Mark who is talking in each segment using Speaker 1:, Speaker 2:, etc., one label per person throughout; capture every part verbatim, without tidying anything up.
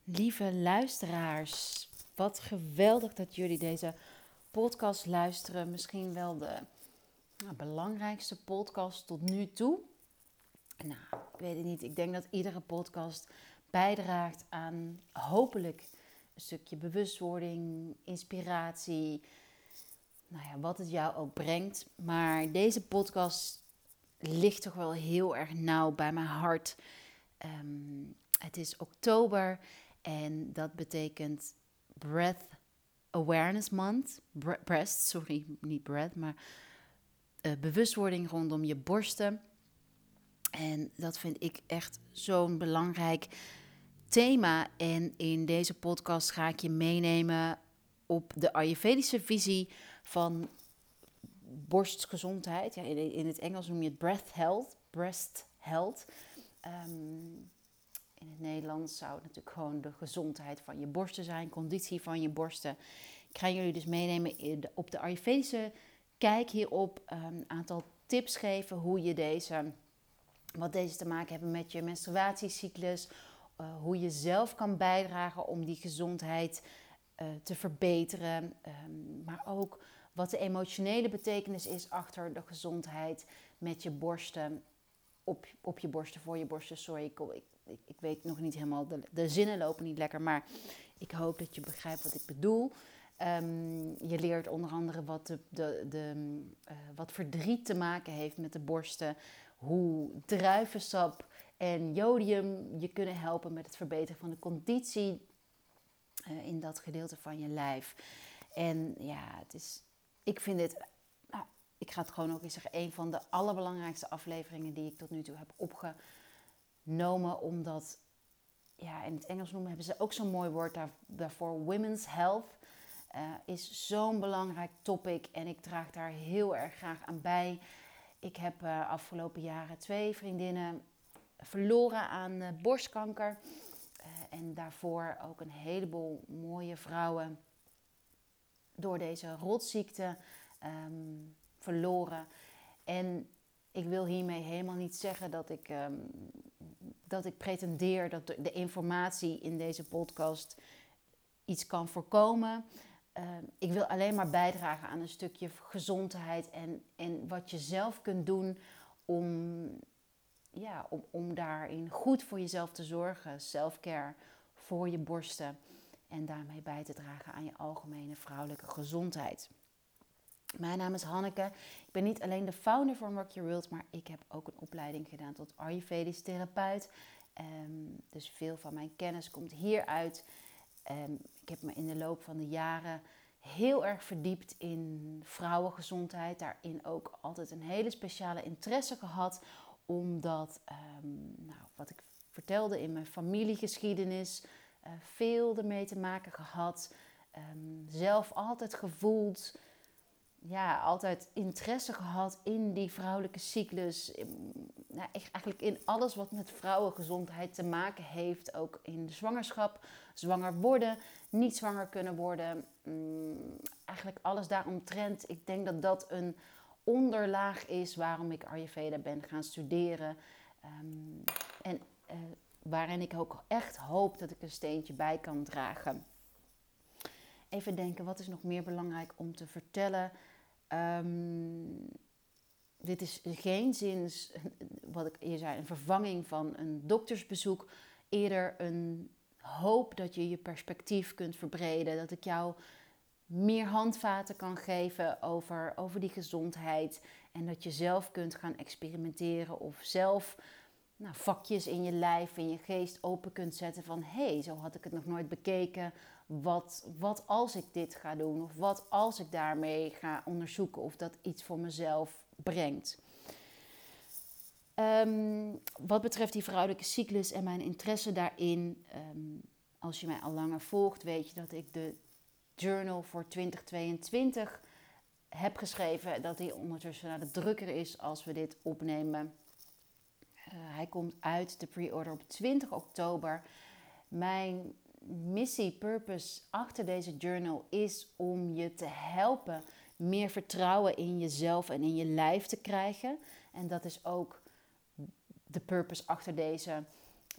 Speaker 1: Lieve luisteraars, wat geweldig dat jullie deze podcast luisteren. Misschien wel de nou, belangrijkste podcast tot nu toe. Nou, ik weet het niet. Ik denk dat iedere podcast bijdraagt aan hopelijk een stukje bewustwording, inspiratie. Nou ja, wat het jou ook brengt. Maar deze podcast ligt toch wel heel erg nauw bij mijn hart. Um, het is oktober. En dat betekent Breath Awareness Month. Bre- breast, sorry, niet breath, maar uh, bewustwording rondom je borsten. En dat vind ik echt zo'n belangrijk thema. En in deze podcast ga ik je meenemen op de Ayurvedische visie van borstgezondheid. Ja, in, in het Engels noem je het breast health. Breast health. Um, In het Nederlands zou het natuurlijk gewoon de gezondheid van je borsten zijn, conditie van je borsten. Ik ga jullie dus meenemen op de Ayurvedische kijk hierop. Een aantal tips geven hoe je deze, wat deze te maken hebben met je menstruatiecyclus. Uh, hoe je zelf kan bijdragen om die gezondheid uh, te verbeteren. Um, maar ook wat de emotionele betekenis is achter de gezondheid met je borsten. Op, op je borsten, voor je borsten, sorry, ik, ik, ik weet nog niet helemaal, de, de zinnen lopen niet lekker, maar ik hoop dat je begrijpt wat ik bedoel. Um, je leert onder andere wat, de, de, de, uh, wat verdriet te maken heeft met de borsten, hoe druivensap en jodium je kunnen helpen met het verbeteren van de conditie uh, in dat gedeelte van je lijf. En ja, het is, ik vind dit... Ik ga het gewoon ook eens zeggen, een van de allerbelangrijkste afleveringen die ik tot nu toe heb opgenomen. Omdat, ja, in het Engels noemen hebben ze ook zo'n mooi woord daar, daarvoor. Women's health uh, is zo'n belangrijk topic en ik draag daar heel erg graag aan bij. Ik heb uh, afgelopen jaren twee vriendinnen verloren aan uh, borstkanker. Uh, en daarvoor ook een heleboel mooie vrouwen door deze rotziekte Um, verloren. En ik wil hiermee helemaal niet zeggen dat ik, um, dat ik pretendeer dat de, de informatie in deze podcast iets kan voorkomen. Uh, ik wil alleen maar bijdragen aan een stukje gezondheid en, en wat je zelf kunt doen om, ja, om, om daarin goed voor jezelf te zorgen. Self-care voor je borsten en daarmee bij te dragen aan je algemene vrouwelijke gezondheid. Mijn naam is Hanneke. Ik ben niet alleen de founder van Rock Your World, maar ik heb ook een opleiding gedaan tot Ayurvedisch therapeut. Um, dus veel van mijn kennis komt hieruit. Um, ik heb me in de loop van de jaren heel erg verdiept in vrouwengezondheid. Daarin ook altijd een hele speciale interesse gehad. Omdat, um, nou, wat ik vertelde in mijn familiegeschiedenis, uh, veel ermee te maken gehad. Um, zelf altijd gevoeld... Ja, altijd interesse gehad in die vrouwelijke cyclus. In, nou, eigenlijk in alles wat met vrouwengezondheid te maken heeft. Ook in de zwangerschap, zwanger worden, niet zwanger kunnen worden. Mm, eigenlijk alles daaromtrent. Ik denk dat dat een onderlaag is waarom ik Ayurveda ben gaan studeren. Um, en uh, waarin ik ook echt hoop dat ik een steentje bij kan dragen. Even denken, wat is nog meer belangrijk om te vertellen? Um, dit is geen zins, wat ik eerder zei, een vervanging van een doktersbezoek. Eerder een hoop dat je je perspectief kunt verbreden. Dat ik jou meer handvaten kan geven over, over die gezondheid. En dat je zelf kunt gaan experimenteren of zelf... Nou, vakjes in je lijf, in je geest open kunt zetten van... hé, hey, zo had ik het nog nooit bekeken. Wat, wat als ik dit ga doen? Of wat als ik daarmee ga onderzoeken of dat iets voor mezelf brengt? Um, wat betreft die vrouwelijke cyclus en mijn interesse daarin... Um, als je mij al langer volgt, weet je dat ik de journal voor twintig tweeëntwintig heb geschreven. Dat die ondertussen naar de drukker is als we dit opnemen... Uh, hij komt uit, de pre-order, op twintig oktober. Mijn missie, purpose achter deze journal is om je te helpen meer vertrouwen in jezelf en in je lijf te krijgen. En dat is ook de purpose achter deze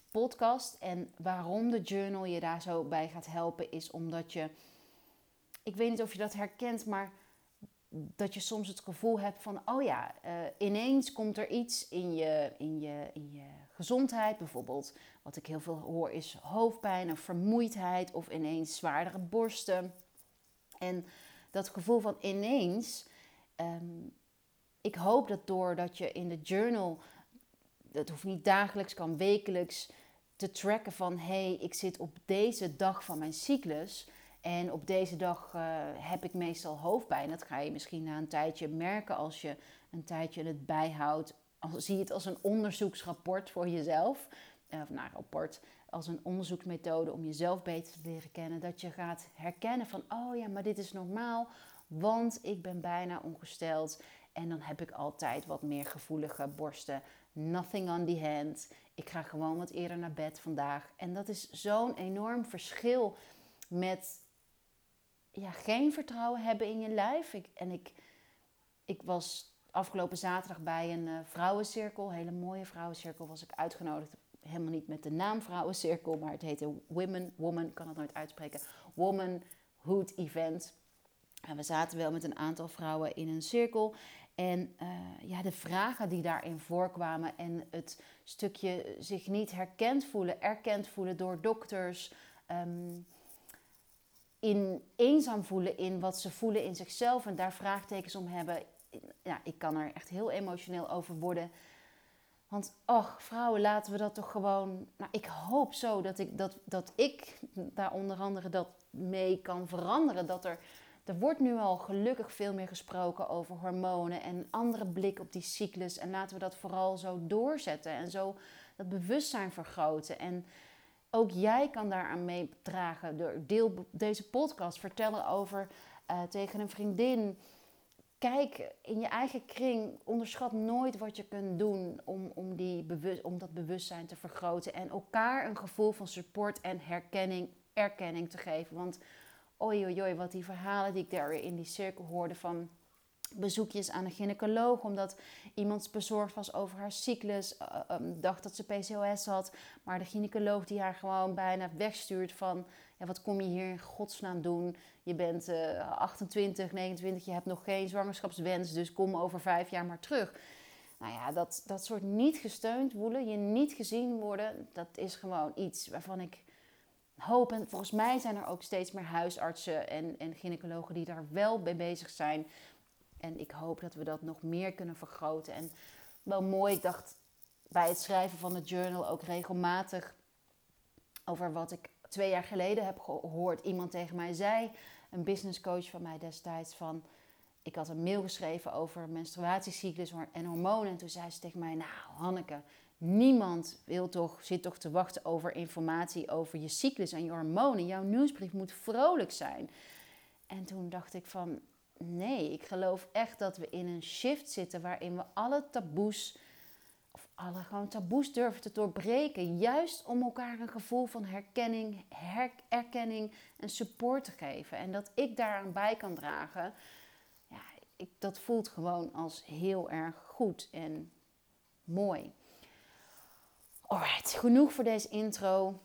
Speaker 1: podcast. En waarom de journal je daar zo bij gaat helpen is omdat je... Ik weet niet of je dat herkent, maar dat je soms het gevoel hebt van... oh ja, uh, ineens komt er iets in je, in, je, in je gezondheid. Bijvoorbeeld, wat ik heel veel hoor is hoofdpijn of vermoeidheid... of ineens zwaardere borsten. En dat gevoel van ineens... Um, ik hoop dat doordat je in de journal... dat hoeft niet dagelijks, kan wekelijks... te tracken van... hé, hey, ik zit op deze dag van mijn cyclus... En op deze dag uh, heb ik meestal hoofdpijn. Dat ga je misschien na een tijdje merken als je een tijdje het bijhoudt. Als, zie je het als een onderzoeksrapport voor jezelf. Uh, of nou, rapport als een onderzoeksmethode om jezelf beter te leren kennen. Dat je gaat herkennen van, oh ja, maar dit is normaal. Want ik ben bijna ongesteld. En dan heb ik altijd wat meer gevoelige borsten. Nothing on the hand. Ik ga gewoon wat eerder naar bed vandaag. En dat is zo'n enorm verschil met... ja, geen vertrouwen hebben in je lijf. Ik, en ik, ik was afgelopen zaterdag bij een uh, vrouwencirkel. Een hele mooie vrouwencirkel was ik uitgenodigd. Helemaal niet met de naam vrouwencirkel, maar het heette Women, Woman, ik kan het nooit uitspreken. Womanhood Event. En we zaten wel met een aantal vrouwen in een cirkel. En uh, ja, de vragen die daarin voorkwamen en het stukje zich niet herkend voelen, erkend voelen door dokters... Um, in eenzaam voelen in wat ze voelen in zichzelf en daar vraagtekens om hebben. Ja, ik kan er echt heel emotioneel over worden. Want, ach, vrouwen, laten we dat toch gewoon... Nou, ik hoop zo dat ik, dat, dat ik daar onder andere dat mee kan veranderen. Dat er, er wordt nu al gelukkig veel meer gesproken over hormonen en een andere blik op die cyclus. En laten we dat vooral zo doorzetten en zo dat bewustzijn vergroten. En ook jij kan daaraan meedragen door deel deze podcast vertellen over uh, tegen een vriendin. Kijk in je eigen kring, onderschat nooit wat je kunt doen om, om, die bewust, om dat bewustzijn te vergroten. En elkaar een gevoel van support en herkenning, erkenning te geven. Want oei oei oei, wat die verhalen die ik daar in die cirkel hoorde van... bezoekjes aan een gynaecoloog omdat iemand bezorgd was over haar cyclus, uh, um, dacht dat ze P C O S had, maar de gynaecoloog die haar gewoon bijna wegstuurt van, ja, wat kom je hier in godsnaam doen? Je bent uh, achtentwintig, negenentwintig, je hebt nog geen zwangerschapswens, dus kom over vijf jaar maar terug. Nou ja, dat, dat soort niet gesteund voelen, je niet gezien worden, dat is gewoon iets waarvan ik hoop, en volgens mij zijn er ook steeds meer huisartsen en, en gynaecologen die daar wel mee bezig zijn. En ik hoop dat we dat nog meer kunnen vergroten. En wel mooi, ik dacht bij het schrijven van het journal ook regelmatig over wat ik twee jaar geleden heb gehoord. Iemand tegen mij zei, een businesscoach van mij destijds, van... Ik had een mail geschreven over menstruatiecyclus en hormonen. En toen zei ze tegen mij, nou Hanneke, niemand wil toch, zit toch te wachten over informatie over je cyclus en je hormonen. Jouw nieuwsbrief moet vrolijk zijn. En toen dacht ik van... Nee, ik geloof echt dat we in een shift zitten waarin we alle taboes, of alle gewoon taboes durven te doorbreken. Juist om elkaar een gevoel van herkenning, her- erkenning en support te geven. En dat ik daaraan bij kan dragen, ja, ik, dat voelt gewoon als heel erg goed en mooi. Alright, genoeg voor deze intro.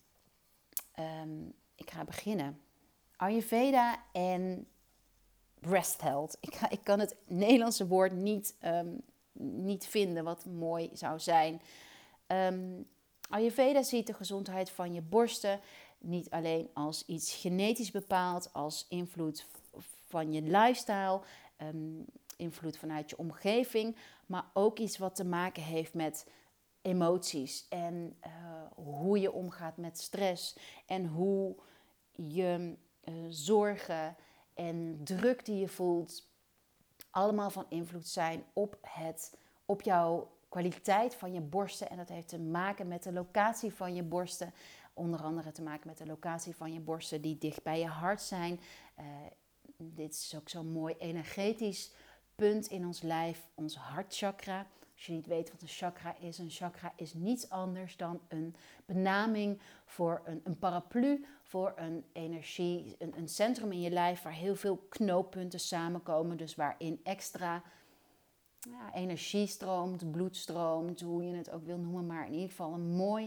Speaker 1: Um, ik ga beginnen. Ayurveda en... breast health. Ik, ga, ik kan het Nederlandse woord niet, um, niet vinden wat mooi zou zijn. Um, Ayurveda ziet de gezondheid van je borsten niet alleen als iets genetisch bepaald, als invloed van je lifestyle, um, invloed vanuit je omgeving, maar ook iets wat te maken heeft met emoties en uh, hoe je omgaat met stress en hoe je uh, zorgen en druk die je voelt, allemaal van invloed zijn op, het, op jouw kwaliteit van je borsten. En dat heeft te maken met de locatie van je borsten. Onder andere te maken met de locatie van je borsten die dicht bij je hart zijn. Uh, dit is ook zo'n mooi energetisch punt in ons lijf, ons hartchakra. Als je niet weet wat een chakra is, een chakra is niets anders dan een benaming voor een, een paraplu, voor een energie, een, een centrum in je lijf waar heel veel knooppunten samenkomen. Dus waarin extra ja, energie stroomt, bloed stroomt, hoe je het ook wil noemen. Maar in ieder geval een mooi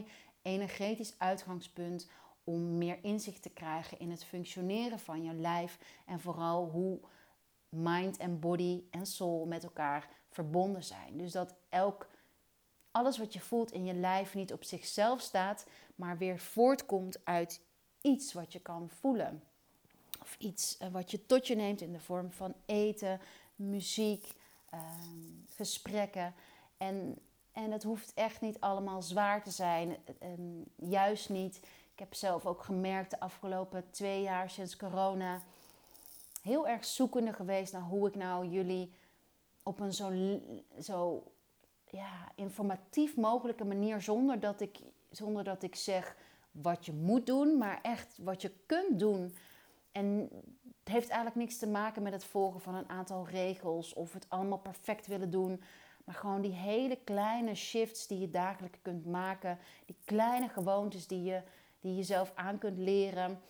Speaker 1: energetisch uitgangspunt om meer inzicht te krijgen in het functioneren van je lijf en vooral hoe mind en body en soul met elkaar verbonden zijn. Dus dat elk, alles wat je voelt in je lijf niet op zichzelf staat, maar weer voortkomt uit iets wat je kan voelen. Of iets wat je tot je neemt in de vorm van eten, muziek, uh, gesprekken. En, en het hoeft echt niet allemaal zwaar te zijn. Um, juist niet. Ik heb zelf ook gemerkt de afgelopen twee jaar sinds corona heel erg zoekende geweest naar hoe ik nou jullie op een zo, zo ja, informatief mogelijke manier, zonder dat ik, zonder dat ik zeg wat je moet doen, maar echt wat je kunt doen. En het heeft eigenlijk niks te maken met het volgen van een aantal regels of het allemaal perfect willen doen. Maar gewoon die hele kleine shifts die je dagelijks kunt maken. Die kleine gewoontes die je, die je jezelf aan kunt leren.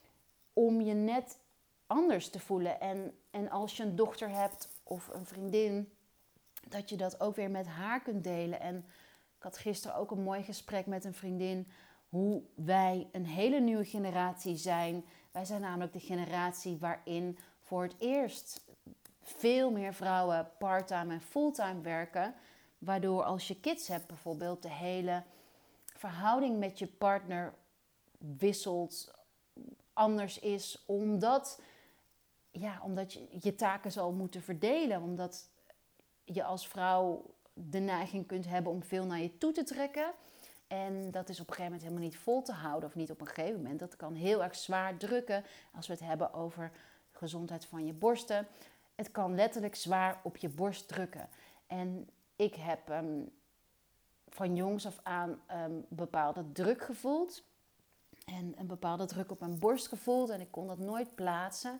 Speaker 1: Om je net anders te voelen. En, en als je een dochter hebt of een vriendin, dat je dat ook weer met haar kunt delen. En ik had gisteren ook een mooi gesprek met een vriendin. Hoe wij een hele nieuwe generatie zijn. Wij zijn namelijk de generatie waarin voor het eerst veel meer vrouwen parttime en fulltime werken. Waardoor als je kids hebt bijvoorbeeld, de hele verhouding met je partner wisselt, anders is. Omdat, ja, omdat je je taken zal moeten verdelen. Omdat je als vrouw de neiging kunt hebben om veel naar je toe te trekken. En dat is op een gegeven moment helemaal niet vol te houden. Of niet op een gegeven moment. Dat kan heel erg zwaar drukken als we het hebben over de gezondheid van je borsten. Het kan letterlijk zwaar op je borst drukken. En ik heb um, van jongs af aan um, bepaalde druk gevoeld. En een bepaalde druk op mijn borst gevoeld. En ik kon dat nooit plaatsen.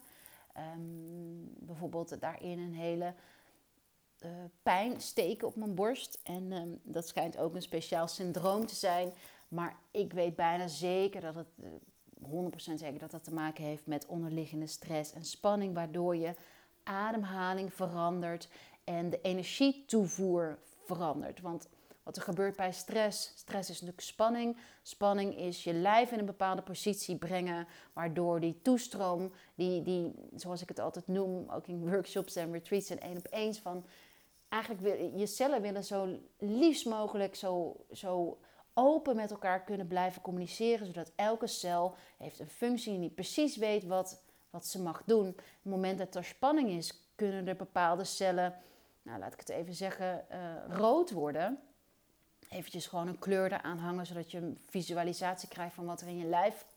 Speaker 1: Um, bijvoorbeeld daarin een hele uh, pijn steken op mijn borst. En um, dat schijnt ook een speciaal syndroom te zijn. Maar ik weet bijna zeker dat het, uh, honderd procent zeker dat dat te maken heeft met onderliggende stress en spanning. Waardoor je ademhaling verandert en de energietoevoer verandert. Want wat er gebeurt bij stress, stress is natuurlijk spanning. Spanning is je lijf in een bepaalde positie brengen, waardoor die toestroom, die, die, zoals ik het altijd noem, ook in workshops en retreats en één op eens, van eigenlijk wil je cellen willen zo liefst mogelijk, zo, zo open met elkaar kunnen blijven communiceren, zodat elke cel heeft een functie en die precies weet wat, wat ze mag doen. Op het moment dat er spanning is, kunnen er bepaalde cellen, nou laat ik het even zeggen, uh, rood worden. Eventjes gewoon een kleur eraan hangen, zodat je een visualisatie krijgt van wat er in je lijf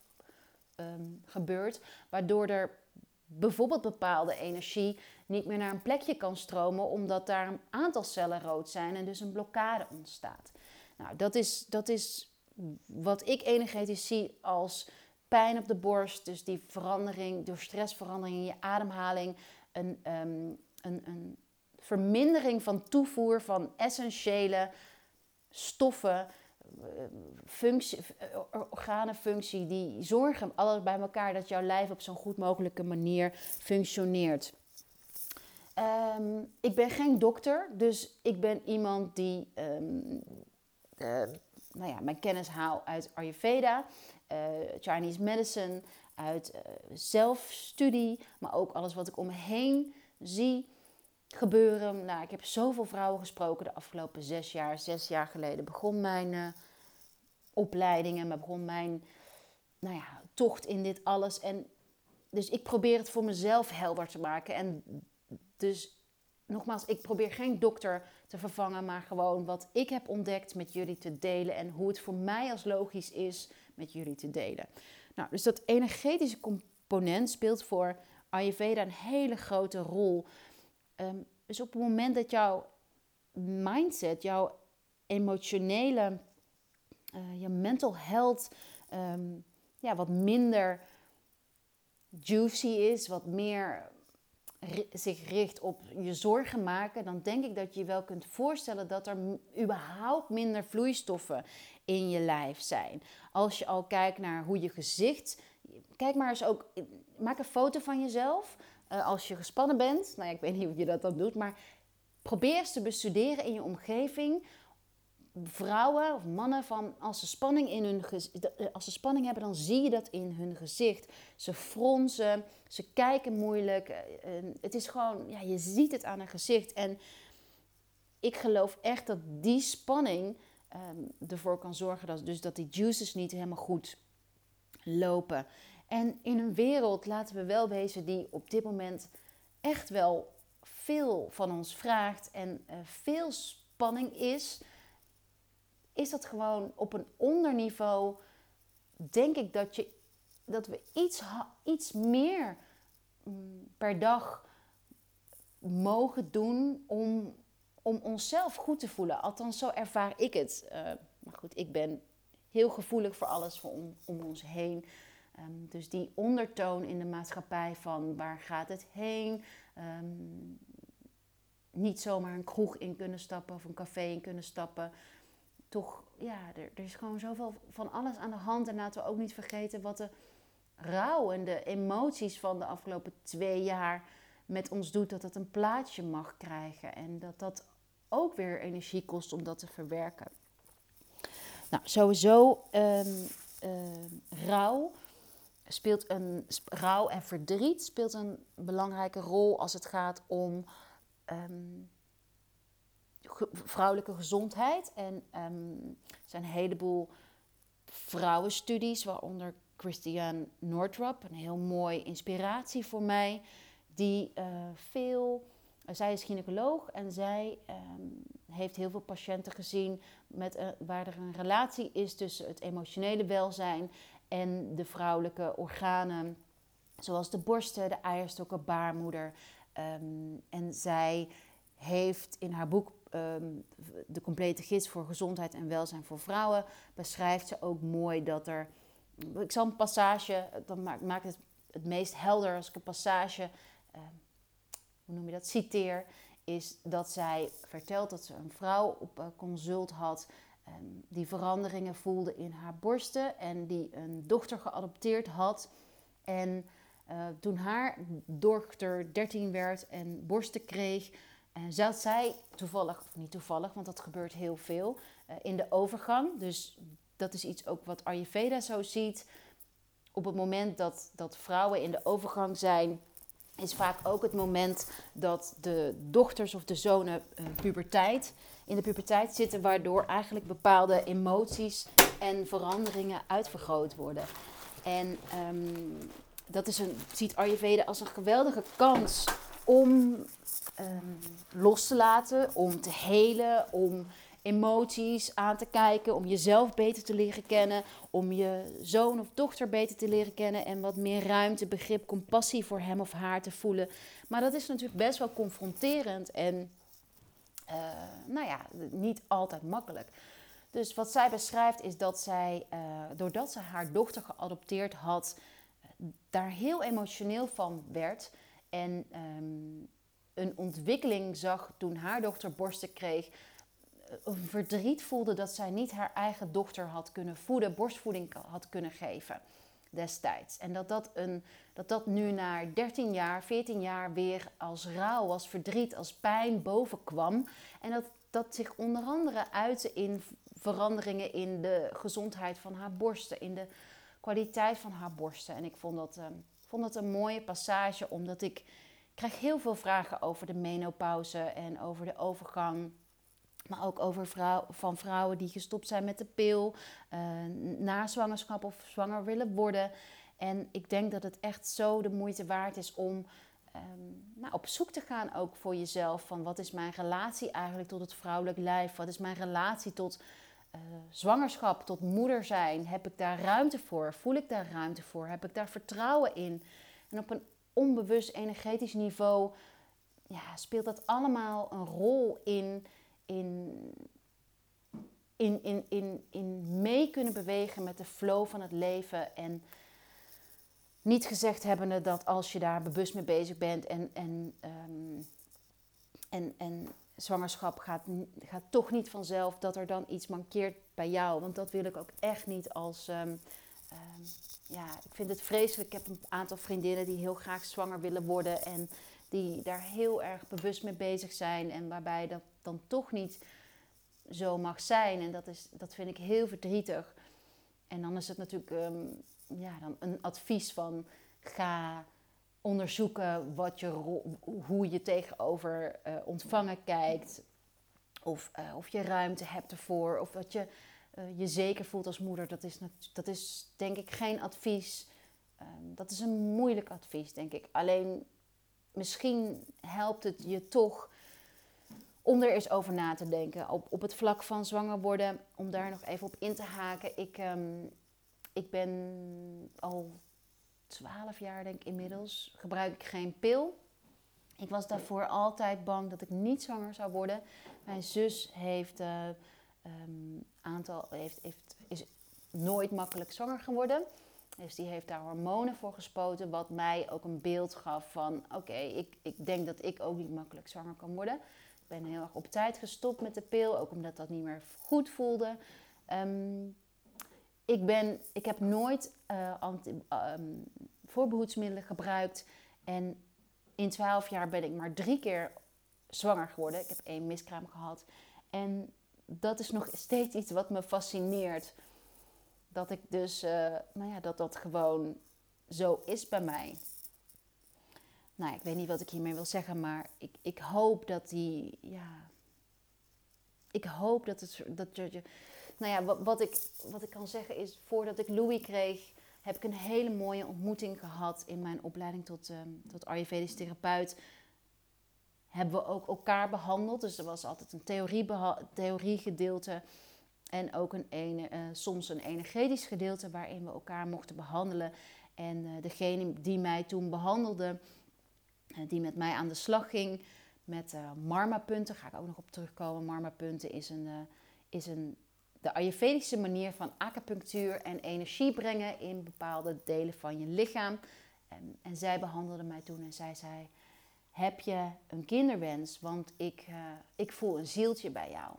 Speaker 1: um, gebeurt. Waardoor er bijvoorbeeld bepaalde energie niet meer naar een plekje kan stromen, omdat daar een aantal cellen rood zijn en dus een blokkade ontstaat. Nou, dat is, dat is wat ik energetisch zie als pijn op de borst. Dus die verandering, door stressverandering in je ademhaling, een, um, een, een vermindering van toevoer van essentiële stoffen, functie, organenfunctie, die zorgen alles bij elkaar dat jouw lijf op zo'n goed mogelijke manier functioneert. Um, ik ben geen dokter, dus ik ben iemand die um, uh, nou ja, mijn kennis haal uit Ayurveda, uh, Chinese medicine, uit uh, zelfstudie, maar ook alles wat ik om me heen zie gebeuren. Nou, ik heb zoveel vrouwen gesproken de afgelopen zes jaar. Zes jaar geleden begon mijn uh, opleiding en begon mijn nou ja, tocht in dit alles. En dus ik probeer het voor mezelf helder te maken. En dus nogmaals, ik probeer geen dokter te vervangen, maar gewoon wat ik heb ontdekt met jullie te delen en hoe het voor mij als logisch is met jullie te delen. Nou, dus dat energetische component speelt voor Ayurveda een hele grote rol. Um, dus op het moment dat jouw mindset, jouw emotionele, uh, je mental health um, ja, wat minder juicy is, wat meer ri- zich richt op je zorgen maken, dan denk ik dat je je wel kunt voorstellen dat er m- überhaupt minder vloeistoffen in je lijf zijn. Als je al kijkt naar hoe je gezicht, kijk maar eens ook, maak een foto van jezelf. Uh, als je gespannen bent, nou ja, ik weet niet of je dat dan doet, maar probeer eens te bestuderen in je omgeving vrouwen of mannen van als ze spanning in hun gez- als ze spanning hebben, dan zie je dat in hun gezicht. Ze fronsen, ze kijken moeilijk. Het is gewoon, ja, je ziet het aan hun gezicht. En ik geloof echt dat die spanning um, ervoor kan zorgen dat, dus dat die juices niet helemaal goed lopen. En in een wereld, laten we wel wezen, die op dit moment echt wel veel van ons vraagt en uh, veel spanning is, is dat gewoon op een onderniveau, denk ik dat, je, dat we iets, iets meer um, per dag mogen doen om, om onszelf goed te voelen. Althans, zo ervaar ik het. Uh, maar goed, ik ben heel gevoelig voor alles om, om ons heen. Um, dus die ondertoon in de maatschappij van waar gaat het heen? Um, niet zomaar een kroeg in kunnen stappen of een café in kunnen stappen. Toch, ja, er, er is gewoon zoveel van alles aan de hand. En laten we ook niet vergeten wat de rouw en de emoties van de afgelopen twee jaar met ons doet. Dat het een plaatsje mag krijgen. En dat dat ook weer energie kost om dat te verwerken. Nou, sowieso um, um, rouw speelt een rouw en verdriet speelt een belangrijke rol als het gaat om um, ge- vrouwelijke gezondheid. En um, er zijn een heleboel vrouwenstudies, waaronder Christiane Northrup, een heel mooi inspiratie voor mij, die uh, veel... Uh, zij is gynaecoloog en zij um, heeft heel veel patiënten gezien met, uh, waar er een relatie is tussen het emotionele welzijn en de vrouwelijke organen, zoals de borsten, de eierstokken, baarmoeder. Um, en zij heeft in haar boek um, De complete gids voor gezondheid en welzijn voor vrouwen, beschrijft ze ook mooi dat er... Ik zal een passage, dan maakt maak het het meest helder als ik een passage, uh, hoe noem je dat, citeer, is dat zij vertelt dat ze een vrouw op uh, consult had um, die veranderingen voelde in haar borsten en die een dochter geadopteerd had. En uh, toen haar dochter dertien werd en borsten kreeg, en zat zij toevallig, of niet toevallig, want dat gebeurt heel veel, uh, in de overgang. Dus dat is iets ook wat Ayurveda zo ziet. Op het moment dat, dat vrouwen in de overgang zijn, is vaak ook het moment dat de dochters of de zonen uh, puberteit, in de puberteit zitten, waardoor eigenlijk bepaalde emoties en veranderingen uitvergroot worden. En um, dat is een, ziet Ayurveda als een geweldige kans om um, los te laten, om te helen, om emoties aan te kijken, om jezelf beter te leren kennen, om je zoon of dochter beter te leren kennen en wat meer ruimte, begrip, compassie voor hem of haar te voelen. Maar dat is natuurlijk best wel confronterend en uh, nou ja, niet altijd makkelijk. Dus wat zij beschrijft is dat zij, uh, doordat ze haar dochter geadopteerd had, daar heel emotioneel van werd en um, een ontwikkeling zag toen haar dochter borsten kreeg, een verdriet voelde dat zij niet haar eigen dochter had kunnen voeden, borstvoeding had kunnen geven destijds. En dat dat, een, dat dat nu na dertien jaar, veertien jaar weer als rouw, als verdriet, als pijn bovenkwam. En dat dat zich onder andere uitte in veranderingen in de gezondheid van haar borsten, in de kwaliteit van haar borsten. En ik vond dat, um, vond dat een mooie passage, omdat ik, ik krijg heel veel vragen over de menopauze en over de overgang. Maar ook over vrouw, van vrouwen die gestopt zijn met de pil, uh, na zwangerschap of zwanger willen worden. En ik denk dat het echt zo de moeite waard is om um, nou, op zoek te gaan ook voor jezelf. Van wat is mijn relatie eigenlijk tot het vrouwelijk lijf? Wat is mijn relatie tot uh, zwangerschap, tot moeder zijn? Heb ik daar ruimte voor? Voel ik daar ruimte voor? Heb ik daar vertrouwen in? En op een onbewust energetisch niveau ja, speelt dat allemaal een rol in... In, in, in, in, in mee kunnen bewegen met de flow van het leven. En niet gezegd hebbende dat als je daar bewust mee bezig bent en, en, um, en, en zwangerschap gaat, gaat toch niet vanzelf, dat er dan iets mankeert bij jou. Want dat wil ik ook echt niet als... Um, um, ja, ik vind het vreselijk. Ik heb een aantal vriendinnen die heel graag zwanger willen worden en die daar heel erg bewust mee bezig zijn en waarbij dat dan toch niet zo mag zijn. En dat, is, dat vind ik heel verdrietig. En dan is het natuurlijk um, ja, dan een advies van ga onderzoeken wat je ro- hoe je tegenover uh, ontvangen kijkt. Of, uh, of je ruimte hebt ervoor. Of dat je uh, je zeker voelt als moeder. Dat is, dat is denk ik geen advies. Um, dat is een moeilijk advies, denk ik. Alleen misschien helpt het je toch om er eens over na te denken. Op, op het vlak van zwanger worden, om daar nog even op in te haken. Ik, um, ik ben al twaalf jaar, denk ik inmiddels, gebruik ik geen pil. Ik was daarvoor altijd bang dat ik niet zwanger zou worden. Mijn zus heeft, uh, um, aantal, heeft, heeft, is nooit makkelijk zwanger geworden. Dus die heeft daar hormonen voor gespoten. Wat mij ook een beeld gaf van... Oké, okay, ik, ik denk dat ik ook niet makkelijk zwanger kan worden. Ik ben heel erg op tijd gestopt met de pil. Ook omdat dat niet meer goed voelde. Um, ik, ben, ik heb nooit uh, anti, um, voorbehoedsmiddelen gebruikt. En in twaalf jaar ben ik maar drie keer zwanger geworden. Ik heb één miskraam gehad. En dat is nog steeds iets wat me fascineert. Dat ik dus, uh, nou ja, dat dat gewoon zo is bij mij. Nou, ik weet niet wat ik hiermee wil zeggen, maar ik, ik hoop dat die, ja... Ik hoop dat het, dat je... Nou ja, wat, wat, ik, wat ik kan zeggen is, voordat ik Louis kreeg, heb ik een hele mooie ontmoeting gehad in mijn opleiding tot, um, tot Ayurvedisch therapeut. Hebben we ook elkaar behandeld, dus er was altijd een theorie beha- theoriegedeelte. En ook een ene, uh, soms een energetisch gedeelte waarin we elkaar mochten behandelen. En uh, degene die mij toen behandelde, uh, die met mij aan de slag ging met uh, marmapunten, ga ik ook nog op terugkomen. Marmapunten is, een, uh, is een, de Ayurvedische manier van acupunctuur en energie brengen in bepaalde delen van je lichaam. En, en zij behandelde mij toen en zij zei, heb je een kinderwens? Want ik, uh, ik voel een zieltje bij jou.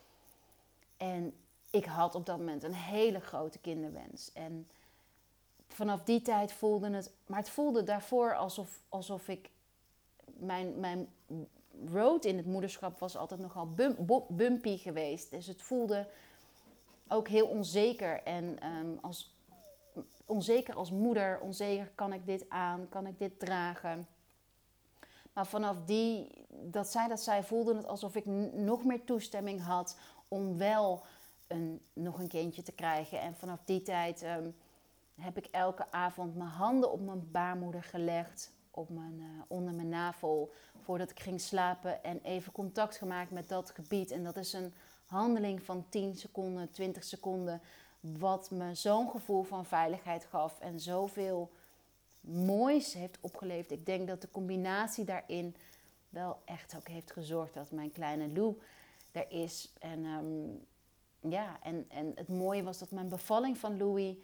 Speaker 1: En ik had op dat moment een hele grote kinderwens. En vanaf die tijd voelde het... Maar het voelde daarvoor alsof, alsof ik... Mijn, mijn road in het moederschap was altijd nogal bum, bumpy geweest. Dus het voelde ook heel onzeker. En um, als, onzeker als moeder. Onzeker, kan ik dit aan? Kan ik dit dragen? Maar vanaf die... Dat zij dat zij voelde het alsof ik n- nog meer toestemming had om wel... Een, nog een kindje te krijgen. En vanaf die tijd um, heb ik elke avond mijn handen op mijn baarmoeder gelegd. Op mijn, uh, onder mijn navel. Voordat ik ging slapen. En even contact gemaakt met dat gebied. En dat is een handeling van tien seconden, twintig seconden. Wat me zo'n gevoel van veiligheid gaf. En zoveel moois heeft opgeleverd. Ik denk dat de combinatie daarin wel echt ook heeft gezorgd dat mijn kleine Lou er is. En... Um, Ja, en, en het mooie was dat mijn bevalling van Louis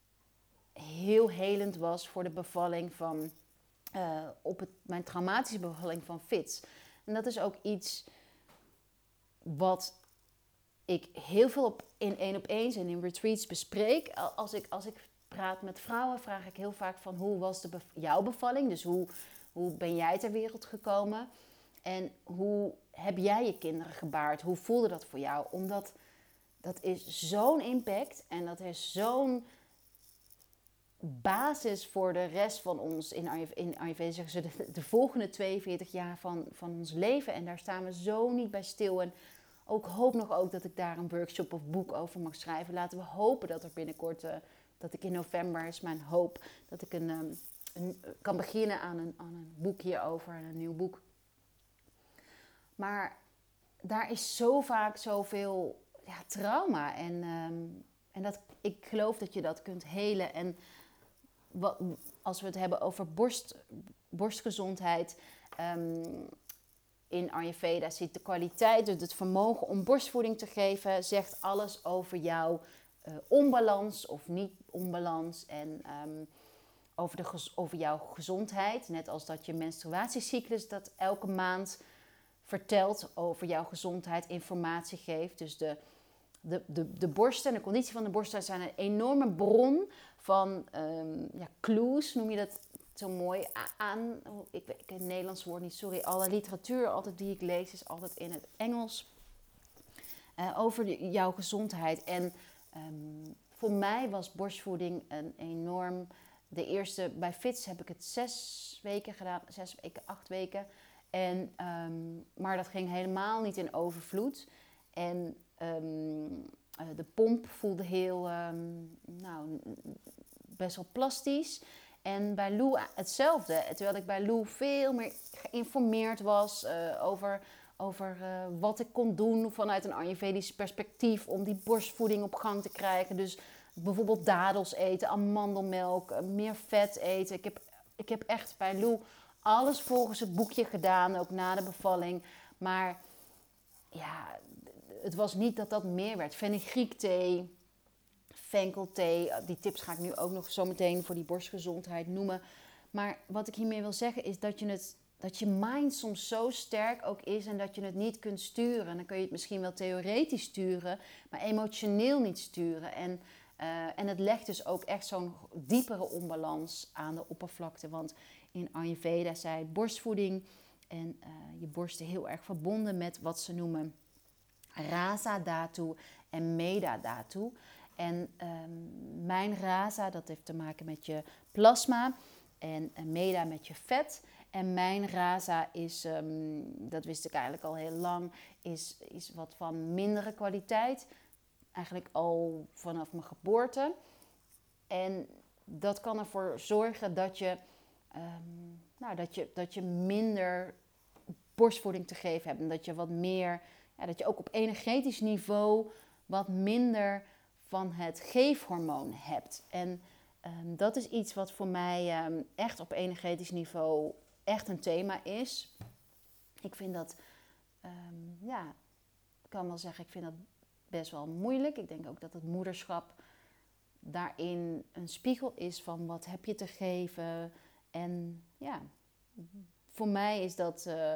Speaker 1: heel helend was voor de bevalling van, uh, op het, mijn traumatische bevalling van Fitz. En dat is ook iets wat ik heel veel op, in één op één en in retreats bespreek. Als ik, als ik praat met vrouwen, vraag ik heel vaak van hoe was de bev- jouw bevalling? Dus hoe, hoe ben jij ter wereld gekomen? En hoe heb jij je kinderen gebaard? Hoe voelde dat voor jou? Omdat... Dat is zo'n impact en dat is zo'n basis voor de rest van ons. In Ayurveda zeggen ze de, de volgende tweeënveertig jaar van, van ons leven. En daar staan we zo niet bij stil. En ook hoop nog ook dat ik daar een workshop of boek over mag schrijven. Laten we hopen dat er binnenkort, uh, dat ik in november is mijn hoop, dat ik een, um, een, kan beginnen aan een, aan een boek hierover, een nieuw boek. Maar daar is zo vaak zoveel... Ja, trauma. En, um, en dat, ik geloof dat je dat kunt helen. En wat, als we het hebben over borst, borstgezondheid. Um, in Ayurveda zit de kwaliteit, dus het vermogen om borstvoeding te geven. Zegt alles over jouw uh, onbalans of niet onbalans. En um, over, de, over jouw gezondheid. Net als dat je menstruatiecyclus dat elke maand vertelt over jouw gezondheid, informatie geeft. Dus de, de, de, de borsten en de conditie van de borsten zijn een enorme bron van um, ja, clues, noem je dat zo mooi, aan. Ik weet het Nederlands woord niet, sorry. Alle literatuur altijd die ik lees is altijd in het Engels. uh, over de, jouw gezondheid. En um, voor mij was borstvoeding een enorm... De eerste, bij Fits heb ik het zes weken gedaan, zes weken, acht weken. En, um, maar dat ging helemaal niet in overvloed. En um, uh, de pomp voelde heel, um, nou, best wel plastisch. En bij Lou hetzelfde. Terwijl ik bij Lou veel meer geïnformeerd was uh, over, over uh, wat ik kon doen vanuit een Ayurvedisch perspectief om die borstvoeding op gang te krijgen. Dus bijvoorbeeld dadels eten, amandelmelk, meer vet eten. Ik heb, ik heb echt bij Lou alles volgens het boekje gedaan, ook na de bevalling. Maar ja, het was niet dat dat meer werd. Fenugreekthee, venkelthee, die tips ga ik nu ook nog zo meteen voor die borstgezondheid noemen. Maar wat ik hiermee wil zeggen is dat je, het, dat je mind soms zo sterk ook is en dat je het niet kunt sturen. Dan kun je het misschien wel theoretisch sturen, maar emotioneel niet sturen. En, uh, en het legt dus ook echt zo'n diepere onbalans aan de oppervlakte. Want in Ayurveda zei borstvoeding en uh, je borsten heel erg verbonden met wat ze noemen Rasa Dhatu en Meda Dhatu. En um, mijn Rasa, dat heeft te maken met je plasma en, en Meda met je vet. En mijn Rasa is, um, dat wist ik eigenlijk al heel lang, is, is wat van mindere kwaliteit. Eigenlijk al vanaf mijn geboorte. En dat kan ervoor zorgen dat je, um, nou, dat je, dat je minder borstvoeding te geven hebt. En dat je wat meer, ja, dat je ook op energetisch niveau wat minder van het geefhormoon hebt. En um, dat is iets wat voor mij um, echt op energetisch niveau echt een thema is. Ik vind dat, um, ja, ik kan wel zeggen, ik vind dat best wel moeilijk. Ik denk ook dat het moederschap daarin een spiegel is van wat heb je te geven. En ja, voor mij is dat uh,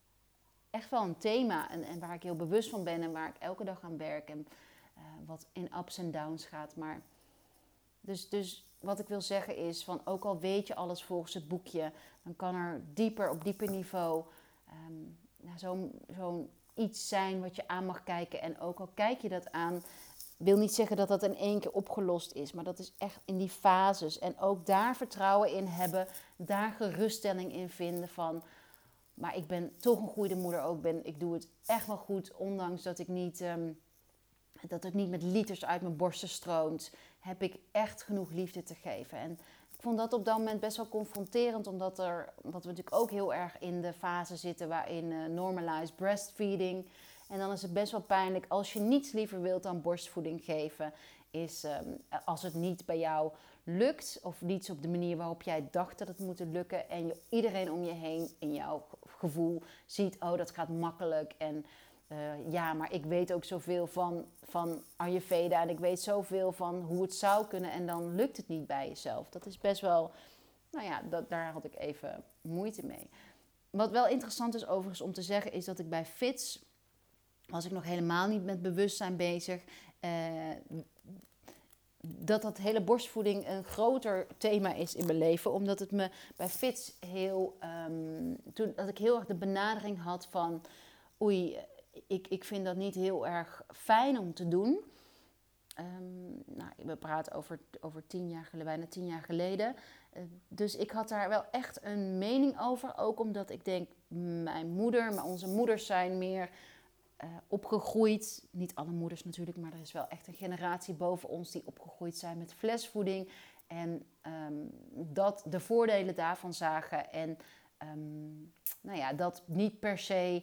Speaker 1: echt wel een thema en, en waar ik heel bewust van ben en waar ik elke dag aan werk en uh, wat in ups en downs gaat. Maar dus, dus wat ik wil zeggen is van ook al weet je alles volgens het boekje, dan kan er dieper op dieper niveau um, nou, zo'n zo'n iets zijn wat je aan mag kijken. En ook al kijk je dat aan, wil niet zeggen dat dat in één keer opgelost is. Maar dat is echt in die fases. En ook daar vertrouwen in hebben. Daar geruststelling in vinden van, maar ik ben toch een goede moeder ook. Ben, ik doe het echt wel goed, ondanks dat ik niet, um, dat het niet met liters uit mijn borsten stroomt. Heb ik echt genoeg liefde te geven. En ik vond dat op dat moment best wel confronterend. Omdat, er, omdat we natuurlijk ook heel erg in de fase zitten waarin uh, normalized breastfeeding. En dan is het best wel pijnlijk als je niets liever wilt dan borstvoeding geven. Is um, als het niet bij jou lukt of niet op de manier waarop jij dacht dat het moet lukken. En je, iedereen om je heen in jouw gevoel ziet, oh dat gaat makkelijk. En uh, ja, maar ik weet ook zoveel van, van Ayurveda en ik weet zoveel van hoe het zou kunnen. En dan lukt het niet bij jezelf. Dat is best wel, nou ja, dat, daar had ik even moeite mee. Wat wel interessant is overigens om te zeggen is dat ik bij Fits was ik nog helemaal niet met bewustzijn bezig. Uh, dat dat hele borstvoeding een groter thema is in mijn leven. Omdat het me bij Fits heel... Um, toen, dat ik heel erg de benadering had van, oei, ik, ik vind dat niet heel erg fijn om te doen. Um, nou, we praten over, over tien jaar geleden, bijna tien jaar geleden. Uh, dus ik had daar wel echt een mening over. Ook omdat ik denk, mijn moeder, maar onze moeders zijn meer uh, opgegroeid. Niet alle moeders natuurlijk, maar er is wel echt een generatie boven ons die opgegroeid zijn met flesvoeding. En um, dat de voordelen daarvan zagen. En um, nou ja, dat niet per se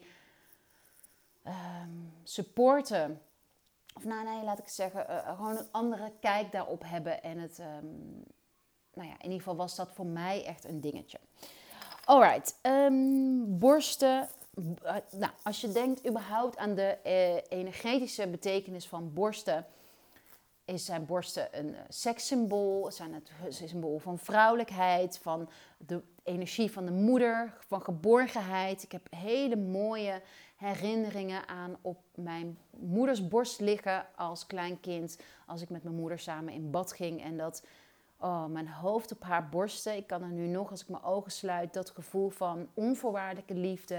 Speaker 1: um, supporten. Of nou nee, laat ik zeggen, uh, gewoon een andere kijk daarop hebben. En het, um, nou ja, in ieder geval was dat voor mij echt een dingetje. Alright, um, borsten. Uh, nou, als je denkt überhaupt aan de uh, energetische betekenis van borsten, is zijn borsten een uh, sekssymbool, zijn het een symbool van vrouwelijkheid, van de energie van de moeder, van geborgenheid. Ik heb hele mooie herinneringen aan op mijn moeders borst liggen als klein kind. Als ik met mijn moeder samen in bad ging en dat, oh, mijn hoofd op haar borsten. Ik kan er nu nog, als ik mijn ogen sluit, dat gevoel van onvoorwaardelijke liefde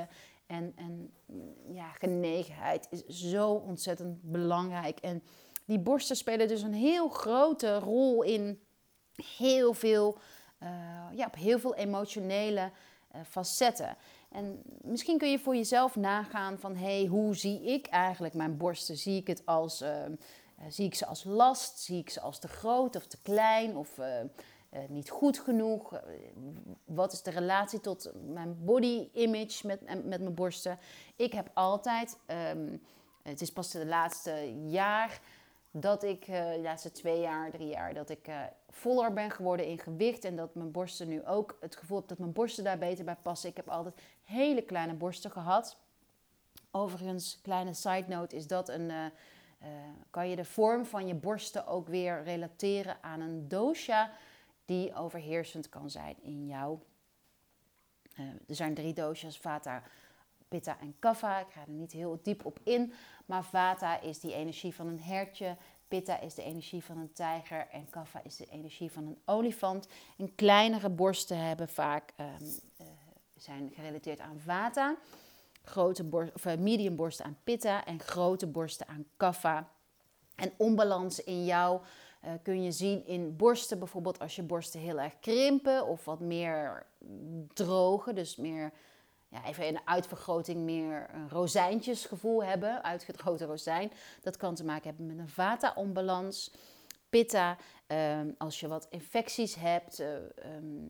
Speaker 1: En, en ja, genegenheid is zo ontzettend belangrijk. En die borsten spelen dus een heel grote rol in heel veel, uh, ja, op heel veel emotionele uh, facetten. En misschien kun je voor jezelf nagaan van, hé, hey, hoe zie ik eigenlijk mijn borsten? Zie ik het als, uh, uh, zie ik ze als last? Zie ik ze als te groot of te klein of uh, uh, niet goed genoeg? Uh, wat is de relatie tot mijn body image met, met mijn borsten? Ik heb altijd, um, het is pas de laatste jaar dat ik, uh, de laatste twee jaar, drie jaar, dat ik uh, voller ben geworden in gewicht. En dat mijn borsten nu ook, het gevoel heb dat mijn borsten daar beter bij passen. Ik heb altijd hele kleine borsten gehad. Overigens, kleine side note, is dat een, uh, uh, kan je de vorm van je borsten ook weer relateren aan een dosha die overheersend kan zijn in jou. Uh, er zijn drie doshas, Vata, Pitta en Kapha. Ik ga er niet heel diep op in. Maar Vata is die energie van een hertje. Pitta is de energie van een tijger. En Kapha is de energie van een olifant. En kleinere borsten hebben vaak, um, uh, zijn gerelateerd aan Vata. Grote borst, of uh, medium borsten aan Pitta. En grote borsten aan Kapha. En onbalans in jou uh, kun je zien in borsten. Bijvoorbeeld als je borsten heel erg krimpen. Of wat meer drogen. Dus meer... Ja, even in een uitvergroting meer een rozijntjesgevoel hebben, uitgedroogde rozijn. Dat kan te maken hebben met een vata-onbalans. Pitta, um, als je wat infecties hebt, uh, um,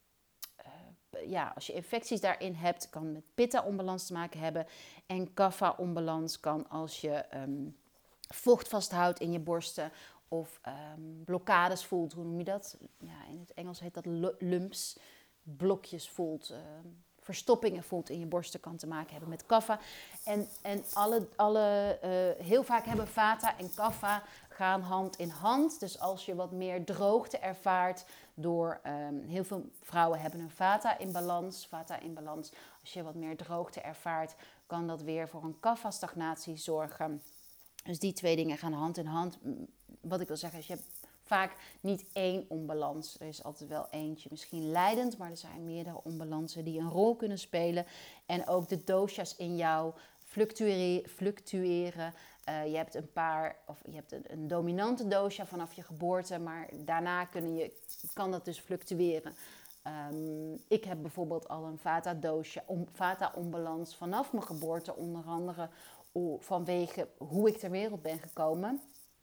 Speaker 1: uh, ja, als je infecties daarin hebt, kan met pitta-onbalans te maken hebben. En kapha-onbalans kan als je um, vocht vasthoudt in je borsten of um, blokkades voelt. Hoe noem je dat? Ja, in het Engels heet dat lumps, blokjes voelt. Uh, verstoppingen voelt in je borsten, kan te maken hebben met kapha. En, en alle, alle, uh, heel vaak hebben vata en kapha gaan hand in hand. Dus als je wat meer droogte ervaart door... Um, heel veel vrouwen hebben een vata in balans. Vata in balans. Als je wat meer droogte ervaart, kan dat weer voor een kapha-stagnatie zorgen. Dus die twee dingen gaan hand in hand. Wat ik wil zeggen is, je hebt vaak niet één onbalans. Er is altijd wel eentje misschien leidend, maar er zijn meerdere onbalansen die een rol kunnen spelen. En ook de doshas in jou fluctueren. fluctueren. Uh, je hebt een paar, of je hebt een, een dominante dosha vanaf je geboorte, maar daarna kunnen je, kan dat dus fluctueren. Um, ik heb bijvoorbeeld al een vata dosha, om, vata onbalans vanaf mijn geboorte, onder andere vanwege hoe ik ter wereld ben gekomen.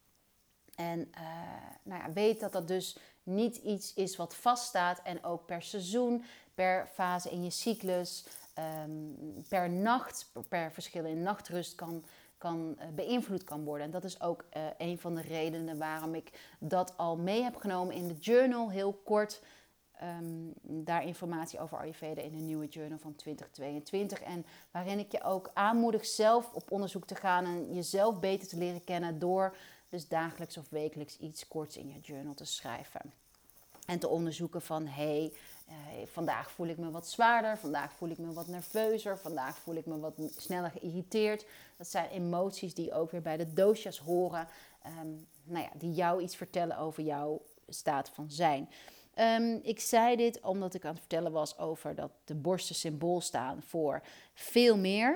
Speaker 1: En uh, nou ja, weet dat dat dus niet iets is wat vaststaat en ook per seizoen, per fase in je cyclus, um, per nacht, per verschil in nachtrust kan, kan uh, beïnvloed kan worden. En dat is ook uh, een van de redenen waarom ik dat al mee heb genomen in de journal, heel kort. Um, daar informatie over Ayurveda in de nieuwe journal van twintig tweeëntwintig. En waarin ik je ook aanmoedig zelf op onderzoek te gaan en jezelf beter te leren kennen door dus dagelijks of wekelijks iets korts in je journal te schrijven. En te onderzoeken van, hé, hey, uh, vandaag voel ik me wat zwaarder, vandaag voel ik me wat nerveuzer, vandaag voel ik me wat sneller geïrriteerd. Dat zijn emoties die ook weer bij de doshas horen, um, nou ja, die jou iets vertellen over jouw staat van zijn. Um, ik zei dit omdat ik aan het vertellen was over dat de borsten symbool staan voor veel meer.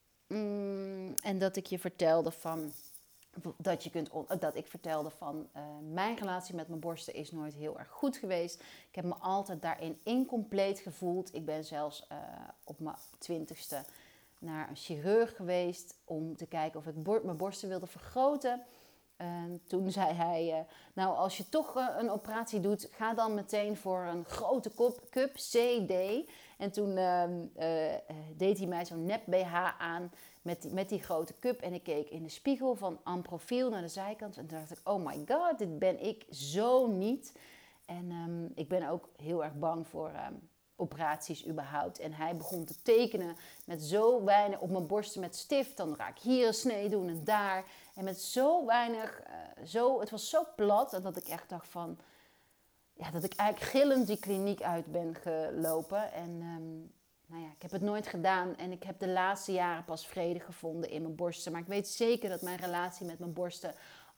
Speaker 1: Um, en dat ik je vertelde van... Dat, je kunt, dat ik vertelde van uh, mijn relatie met mijn borsten is nooit heel erg goed geweest. Ik heb me altijd daarin incompleet gevoeld. Ik ben zelfs uh, op mijn twintigste naar een chirurg geweest om te kijken of ik bo- mijn borsten wilde vergroten. En toen zei hij, uh, nou als je toch uh, een operatie doet, ga dan meteen voor een grote kop, cup C D. En toen uh, uh, deed hij mij zo'n nep B H aan met die, met die grote cup. En ik keek in de spiegel van en profiel naar de zijkant. En toen dacht ik, oh my god, dit ben ik zo niet. En um, ik ben ook heel erg bang voor um, operaties überhaupt. En hij begon te tekenen met zo weinig op mijn borsten met stift. Dan ga ik hier een snee doen en daar. En met zo weinig, uh, zo, het was zo plat. En dat ik echt dacht van, ja, dat ik eigenlijk gillend die kliniek uit ben gelopen. En um, nou ja, ik heb het nooit gedaan. En ik heb de laatste jaren pas vrede gevonden in mijn borsten. Maar ik weet zeker dat mijn relatie met mijn borsten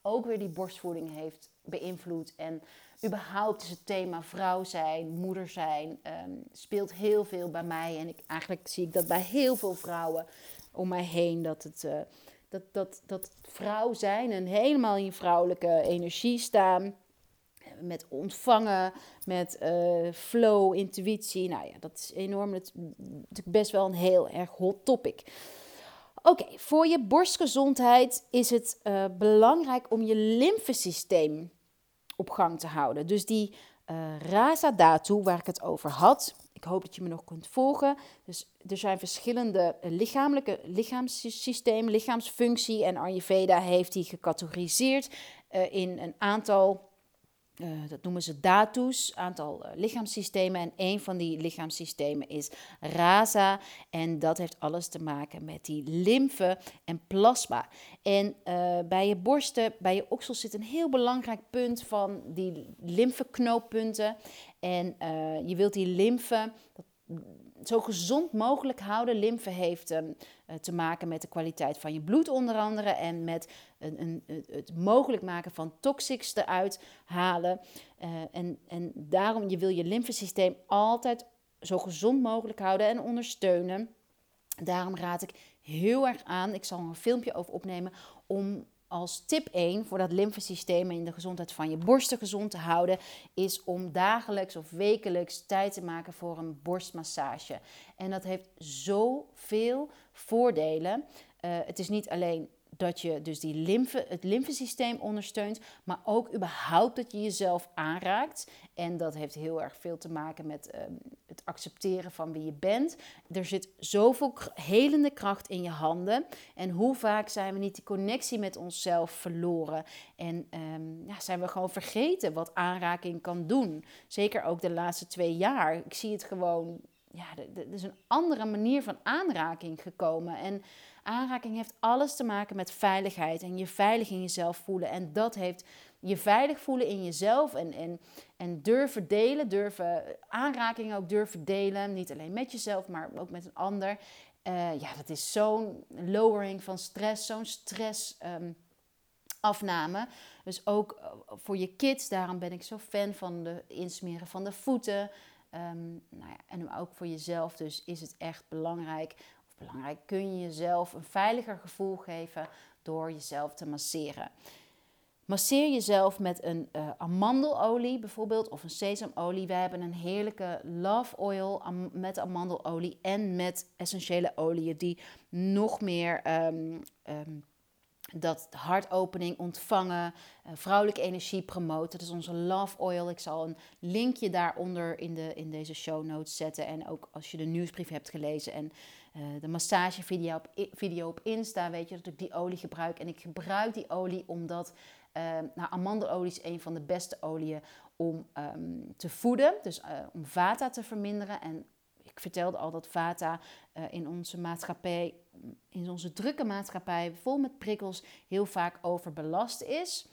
Speaker 1: ook weer die borstvoeding heeft beïnvloed. En überhaupt is het thema vrouw zijn, moeder zijn, um, speelt heel veel bij mij. En ik, eigenlijk zie ik dat bij heel veel vrouwen om mij heen. Dat het, uh, dat, dat, dat vrouw zijn en helemaal in vrouwelijke energie staan. Met ontvangen, met uh, flow, intuïtie. Nou ja, dat is enorm. Dat is natuurlijk best wel een heel erg hot topic. Oké, okay, voor je borstgezondheid is het uh, belangrijk om je lymfesysteem op gang te houden. Dus die uh, Rasa Dhatu waar ik het over had. Ik hoop dat je me nog kunt volgen. Dus er zijn verschillende lichamelijke lichaamssystemen, lichaamsfunctie. En Ayurveda heeft die gecategoriseerd uh, in een aantal... Uh, dat noemen ze dhatus, aantal uh, lichaamssystemen. En een van die lichaamssystemen is rasa. En dat heeft alles te maken met die lymfe en plasma. En uh, bij je borsten, bij je oksels zit een heel belangrijk punt van die lymfeknooppunten. En uh, je wilt die lymfe zo gezond mogelijk houden. Lymfe heeft um, uh, te maken met de kwaliteit van je bloed onder andere. En met een, een, het mogelijk maken van toxics eruit halen. Uh, en, en daarom je wil je lymfesysteem altijd zo gezond mogelijk houden en ondersteunen. Daarom raad ik heel erg aan, ik zal er een filmpje over opnemen, om als tip één voor dat lymfesysteem en de gezondheid van je borsten gezond te houden, is om dagelijks of wekelijks tijd te maken voor een borstmassage. En dat heeft zoveel voordelen. Uh, het is niet alleen dat je dus die lymfe, het lymfesysteem ondersteunt, maar ook überhaupt dat je jezelf aanraakt. En dat heeft heel erg veel te maken met uh, het accepteren van wie je bent. Er zit zoveel helende kracht in je handen. En hoe vaak zijn we niet die connectie met onszelf verloren? En um, ja, zijn we gewoon vergeten wat aanraking kan doen. Zeker ook de laatste twee jaar. Ik zie het gewoon, ja, er is een andere manier van aanraking gekomen. En aanraking heeft alles te maken met veiligheid en je veilig in jezelf voelen. En dat heeft je veilig voelen in jezelf en, en, en durven delen, durven aanrakingen ook durven delen. Niet alleen met jezelf, maar ook met een ander. Uh, ja, dat is zo'n lowering van stress, zo'n stressafname. Um, dus ook uh, voor je kids, daarom ben ik zo fan van de insmeren van de voeten. Um, nou ja, en ook voor jezelf dus is het echt belangrijk... Belangrijk, kun je jezelf een veiliger gevoel geven door jezelf te masseren. Masseer jezelf met een uh, amandelolie bijvoorbeeld of een sesamolie. Wij hebben een heerlijke love oil am- met amandelolie en met essentiële oliën die nog meer um, um, dat hartopening, ontvangen, uh, vrouwelijke energie promoten. Dat is onze love oil. Ik zal een linkje daaronder in, de, in deze show notes zetten. En ook als je de nieuwsbrief hebt gelezen en uh, de massagevideo op, video op Insta, weet je dat ik die olie gebruik. En ik gebruik die olie omdat uh, nou, amandelolie is een van de beste oliën om um, te voeden. Dus uh, om vata te verminderen. En ik vertelde al dat vata uh, in onze maatschappij, in onze drukke maatschappij, vol met prikkels, heel vaak overbelast is.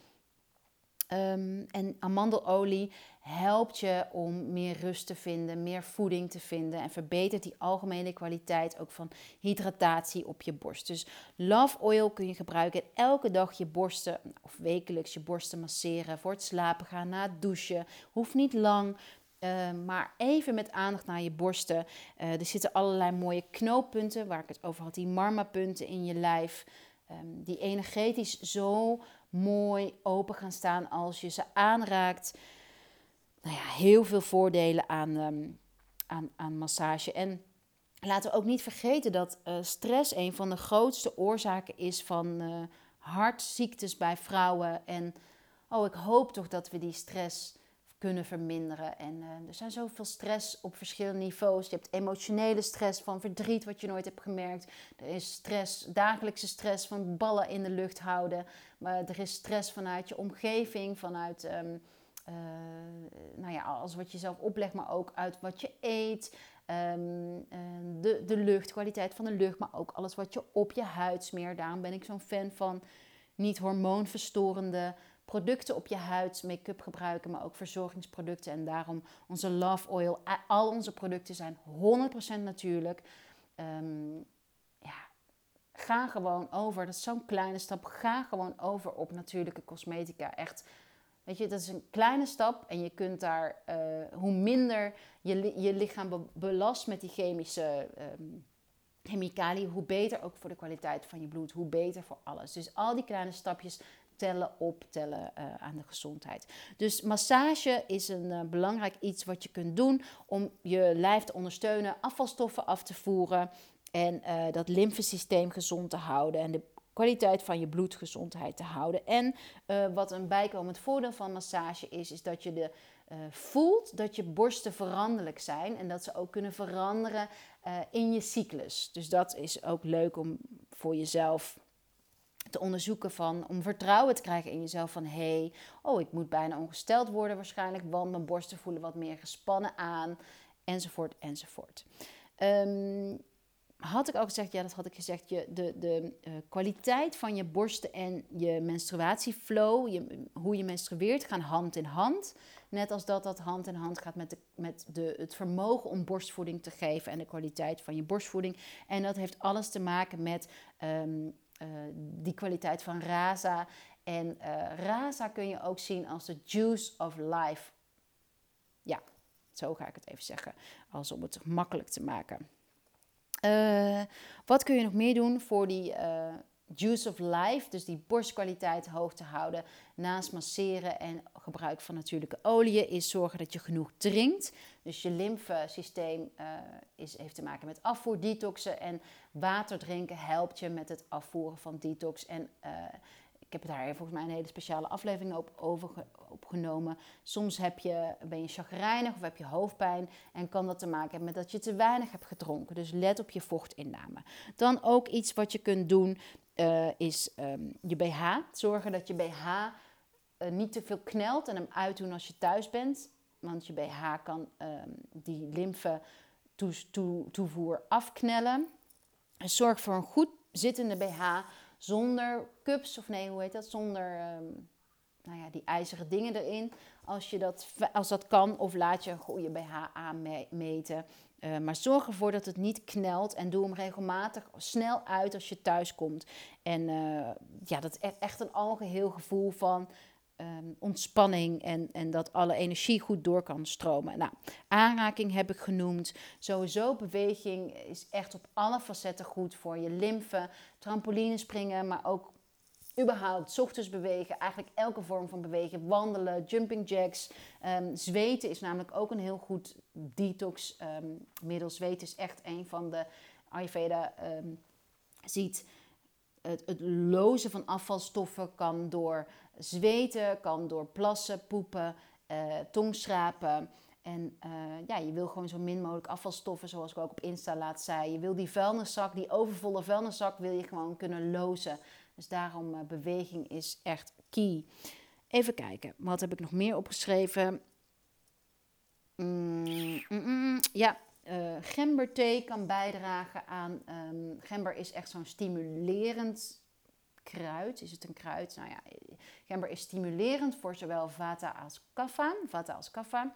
Speaker 1: Um, en amandelolie helpt je om meer rust te vinden, meer voeding te vinden en verbetert die algemene kwaliteit ook van hydratatie op je borst. Dus love oil kun je gebruiken en elke dag je borsten of wekelijks je borsten masseren voor het slapen gaan, na het douchen. Hoeft niet lang. Uh, maar even met aandacht naar je borsten. Uh, er zitten allerlei mooie knooppunten, waar ik het over had. Die marmapunten in je lijf. Um, die energetisch zo mooi open gaan staan als je ze aanraakt. Nou ja, heel veel voordelen aan, um, aan, aan massage. En laten we ook niet vergeten dat uh, stress een van de grootste oorzaken is van uh, hartziektes bij vrouwen. En oh, ik hoop toch dat we die stress kunnen verminderen. En uh, er zijn zoveel stress op verschillende niveaus. Je hebt emotionele stress van verdriet wat je nooit hebt gemerkt. Er is stress, dagelijkse stress van ballen in de lucht houden. Maar er is stress vanuit je omgeving, vanuit um, uh, nou ja, alles wat je zelf oplegt, maar ook uit wat je eet. Um, uh, de, de lucht, kwaliteit van de lucht, maar ook alles wat je op je huid smeert. Daarom ben ik zo'n fan van niet hormoonverstorende producten op je huid, make-up gebruiken, maar ook verzorgingsproducten. En daarom onze love oil. Al onze producten zijn honderd procent natuurlijk. Um, ja, ga gewoon over. Dat is zo'n kleine stap. Ga gewoon over op natuurlijke cosmetica. Echt, weet je, dat is een kleine stap. En je kunt daar, uh, hoe minder je, je lichaam be- belast met die chemische um, chemicaliën, hoe beter ook voor de kwaliteit van je bloed. Hoe beter voor alles. Dus al die kleine stapjes tellen op, tellen uh, aan de gezondheid. Dus massage is een uh, belangrijk iets wat je kunt doen om je lijf te ondersteunen, afvalstoffen af te voeren en uh, dat lymfesysteem gezond te houden en de kwaliteit van je bloedgezondheid te houden. En uh, wat een bijkomend voordeel van massage is, is dat je de, uh, voelt dat je borsten veranderlijk zijn en dat ze ook kunnen veranderen uh, in je cyclus. Dus dat is ook leuk om voor jezelf te onderzoeken van, om vertrouwen te krijgen in jezelf van, hé, hey, oh, ik moet bijna ongesteld worden waarschijnlijk, want mijn borsten voelen wat meer gespannen aan, enzovoort, enzovoort. Um, had ik ook gezegd, ja, dat had ik gezegd, je, de, de uh, kwaliteit van je borsten en je menstruatieflow, je, hoe je menstrueert, gaan hand in hand. Net als dat dat hand in hand gaat met, de, met de, het vermogen om borstvoeding te geven en de kwaliteit van je borstvoeding. En dat heeft alles te maken met um, uh, die kwaliteit van Rasa. En uh, Rasa kun je ook zien als de juice of life. Ja, zo ga ik het even zeggen, als om het makkelijk te maken. Uh, wat kun je nog meer doen voor die uh, juice of life, dus die borstkwaliteit hoog te houden, naast masseren en gebruik van natuurlijke oliën, is zorgen dat je genoeg drinkt. Dus je lymfesysteem uh, is, heeft te maken met afvoer, detoxen, en water drinken helpt je met het afvoeren van detox. En uh, ik heb daar volgens mij een hele speciale aflevering op over opgenomen. Soms heb je, ben je chagrijnig of heb je hoofdpijn en kan dat te maken hebben met dat je te weinig hebt gedronken. Dus let op je vochtinname. Dan ook iets wat je kunt doen uh, is um, je B H. Zorgen dat je B H uh, niet te veel knelt en hem uitdoen als je thuis bent. Want je B H kan um, die lymfe toe, toe, toevoer afknellen. En zorg voor een goed zittende B H zonder cups, of nee, hoe heet dat? Zonder um, nou ja, die ijzeren dingen erin. Als, je dat, als dat kan, of laat je een goede B H aanmeten. Uh, maar zorg ervoor dat het niet knelt en doe hem regelmatig snel uit als je thuis komt. En uh, ja, dat is echt een algeheel gevoel van um, ontspanning en, en dat alle energie goed door kan stromen. Nou, aanraking heb ik genoemd. Sowieso beweging is echt op alle facetten goed voor je lymfe. Trampoline springen, maar ook überhaupt 's ochtends bewegen. Eigenlijk elke vorm van bewegen. Wandelen, jumping jacks. Um, zweten is namelijk ook een heel goed detox um, middel. Zweten is echt een van de Ayurveda um, ziet. Het, het lozen van afvalstoffen kan door zweten, kan door plassen, poepen, uh, tongschrapen. En uh, ja, je wil gewoon zo min mogelijk afvalstoffen, zoals ik ook op Insta laat zei. Je wil die vuilniszak, die overvolle vuilniszak, wil je gewoon kunnen lozen. Dus daarom uh, beweging is echt key. Even kijken, wat heb ik nog meer opgeschreven? Mm, mm, mm, ja, uh, gemberthee kan bijdragen aan... Um, gember is echt zo'n stimulerend kruid. Is het een kruid? Nou ja, gember is stimulerend voor zowel vata als kapha. Vata als kapha.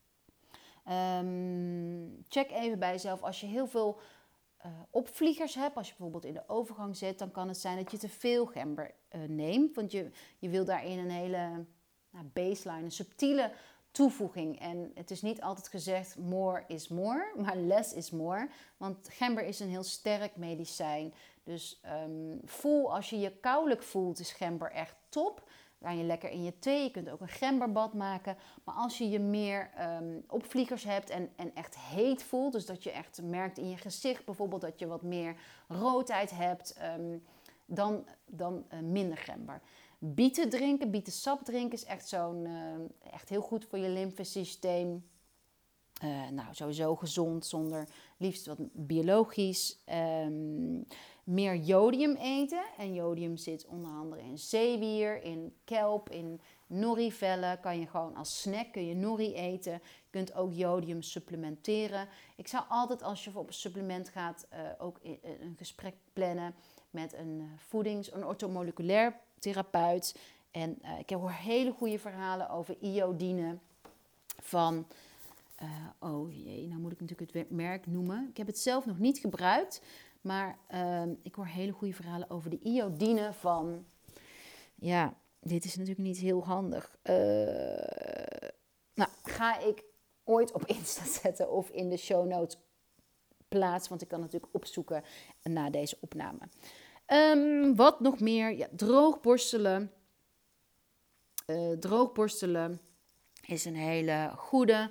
Speaker 1: Um, check even bij jezelf. Als je heel veel uh, opvliegers hebt, als je bijvoorbeeld in de overgang zit, dan kan het zijn dat je te veel gember uh, neemt. Want je, je wil daarin een hele nou, baseline, een subtiele toevoeging. En het is niet altijd gezegd more is more, maar less is more. Want gember is een heel sterk medicijn. Dus um, voel, als je je koudelijk voelt, is gember echt top. Kan je lekker in je thee. Je kunt ook een gemberbad maken. Maar als je je meer um, opvliegers hebt en, en echt heet voelt, dus dat je echt merkt in je gezicht bijvoorbeeld dat je wat meer roodheid hebt, um, dan, dan uh, minder gember. Bieten drinken, bietensap drinken is echt, zo'n, uh, echt heel goed voor je lymfesysteem. Uh, nou, sowieso gezond, zonder liefst wat biologisch. Um, meer jodium eten. En jodium zit onder andere in zeewier, in kelp, in norrivellen. Kan je gewoon als snack, kun je norrie eten. Je kunt ook jodium supplementeren. Ik zou altijd, als je op een supplement gaat, uh, ook een gesprek plannen met een voedings-, een orthomoleculair therapeut. En uh, ik hoor hele goede verhalen over iodine van... Uh, oh jee, nou moet ik natuurlijk het merk noemen. Ik heb het zelf nog niet gebruikt. Maar um, ik hoor hele goede verhalen over de iodine van... Ja, dit is natuurlijk niet heel handig. Uh, nou, ga ik ooit op Insta zetten of in de show notes plaatsen. Want ik kan natuurlijk opzoeken na deze opname. Um, wat nog meer? Ja, droogborstelen. Uh, droogborstelen is een hele goede.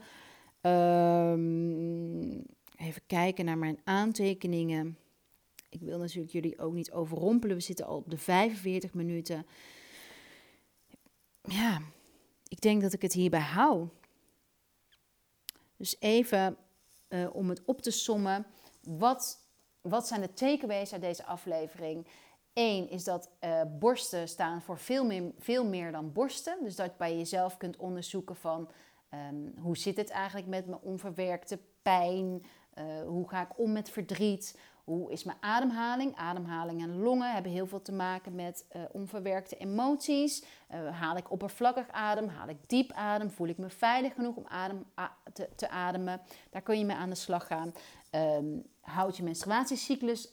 Speaker 1: Um, even kijken naar mijn aantekeningen. Ik wil natuurlijk jullie ook niet overrompelen. We zitten al op de vijfenveertig minuten. Ja, ik denk dat ik het hierbij hou. Dus even uh, om het op te sommen. Wat, wat zijn de takeaways uit deze aflevering? Eén is dat uh, borsten staan voor veel meer, veel meer dan borsten. Dus dat je bij jezelf kunt onderzoeken van... Um, hoe zit het eigenlijk met mijn onverwerkte pijn? Uh, hoe ga ik om met verdriet? Hoe is mijn ademhaling? Ademhaling en longen hebben heel veel te maken met uh, onverwerkte emoties. Uh, haal ik oppervlakkig adem? Haal ik diep adem? Voel ik me veilig genoeg om adem, a, te, te ademen? Daar kun je mee aan de slag gaan. Um, houd je menstruatiecyclus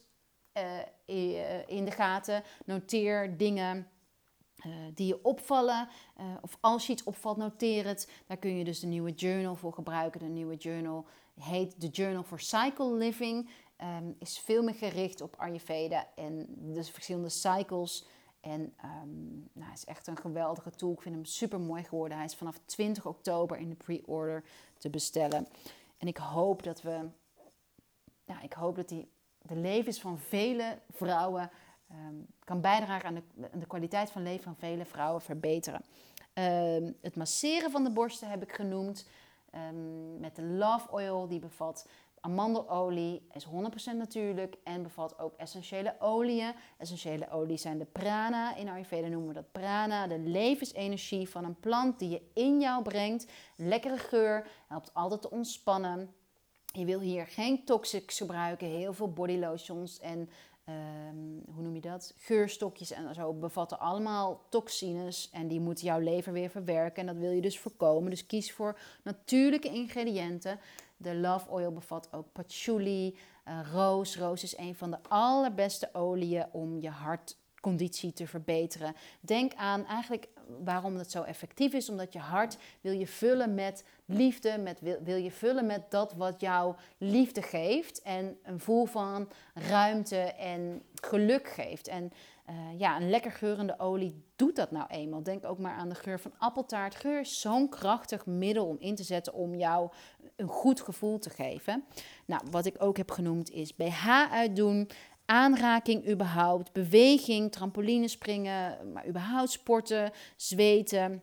Speaker 1: uh, in de gaten. Noteer dingen... Uh, die je opvallen, uh, of als je iets opvalt, noteer het. Daar kun je dus de nieuwe journal voor gebruiken. De nieuwe journal heet de Journal for Cycle Living. Um, is veel meer gericht op Ayurveda en de verschillende cycles. En um, nou, hij is echt een geweldige tool. Ik vind hem super mooi geworden. Hij is vanaf twintig oktober in de pre-order te bestellen. En ik hoop dat we, nou, ik hoop dat die de levens van vele vrouwen Um, kan bijdragen aan de, aan de kwaliteit van leven van vele vrouwen verbeteren. Um, het masseren van de borsten heb ik genoemd. Um, met de Love Oil, die bevat amandelolie, is honderd procent natuurlijk en bevat ook essentiële oliën. Essentiële olie zijn de prana. In Ayurveda noemen we dat prana, de levensenergie van een plant die je in jou brengt. Lekkere geur, helpt altijd te ontspannen. Je wil hier geen toxics gebruiken, heel veel body lotions en Um, hoe noem je dat? Geurstokjes en zo bevatten allemaal toxines en die moeten jouw lever weer verwerken en dat wil je dus voorkomen. Dus kies voor natuurlijke ingrediënten. De Love Oil bevat ook patchouli, uh, roos. Roos is een van de allerbeste oliën om je hartconditie te verbeteren. Denk aan eigenlijk waarom dat zo effectief is, omdat je hart wil je vullen met liefde, met, wil, wil je vullen met dat wat jou liefde geeft en een gevoel van ruimte en geluk geeft. En uh, ja, een lekker geurende olie doet dat nou eenmaal. Denk ook maar aan de geur van appeltaart. Geur is zo'n krachtig middel om in te zetten om jou een goed gevoel te geven. Nou, wat ik ook heb genoemd is B H uitdoen, aanraking überhaupt, beweging, trampolinespringen, maar überhaupt sporten, zweten.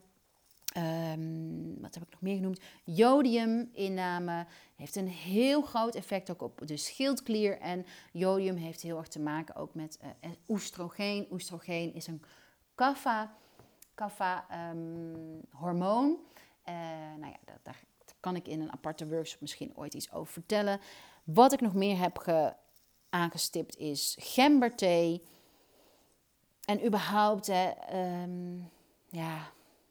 Speaker 1: Um, wat heb ik nog meer genoemd? Jodium inname heeft een heel groot effect ook op de schildklier. En jodium heeft heel erg te maken ook met uh, oestrogeen. Oestrogeen is een kapha, kapha um, hormoon. Uh, nou ja, dat, daar kan ik in een aparte workshop misschien ooit iets over vertellen. Wat ik nog meer heb ge, aangestipt is gemberthee. En überhaupt, hè, um, ja...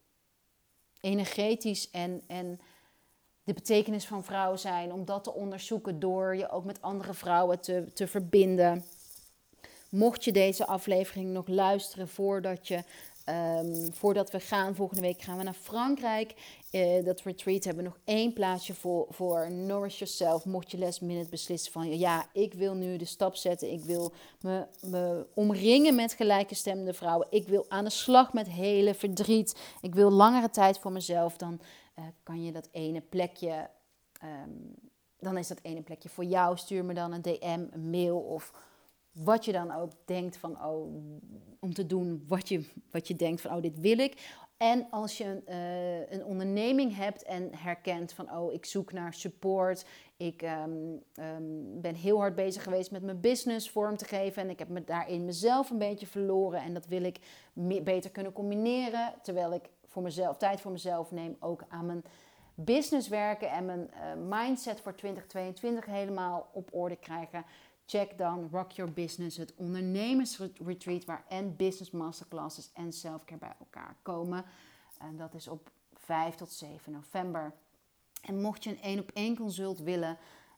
Speaker 1: energetisch en, en de betekenis van vrouw zijn, om dat te onderzoeken door je ook met andere vrouwen te, te verbinden. Mocht je deze aflevering nog luisteren voordat, je, um, voordat we gaan, volgende week gaan we naar Frankrijk. Uh, dat retreat hebben we nog één plaatsje voor, voor Nourish Yourself. Mocht je last minute beslissen van ja, ik wil nu de stap zetten. Ik wil me, me omringen met gelijkgestemde vrouwen. Ik wil aan de slag met hele verdriet. Ik wil langere tijd voor mezelf. Dan uh, kan je dat ene plekje, um, dan is dat ene plekje voor jou. Stuur me dan een D M, een mail of wat je dan ook denkt van, oh, om te doen wat je, wat je denkt van, oh, dit wil ik. En als je een, uh, een onderneming hebt en herkent van, oh, ik zoek naar support. Ik um, um, ben heel hard bezig geweest met mijn business vorm te geven. En ik heb me daarin mezelf een beetje verloren. En dat wil ik me- beter kunnen combineren. Terwijl ik voor mezelf, tijd voor mezelf neem, ook aan mijn business werken. En mijn uh, mindset voor twintig tweeëntwintig helemaal op orde krijgen. Check dan Rock Your Business, het ondernemersretreat waar en business masterclasses en selfcare bij elkaar komen. En dat is op vijf tot zeven november. En mocht je een één op één consult willen,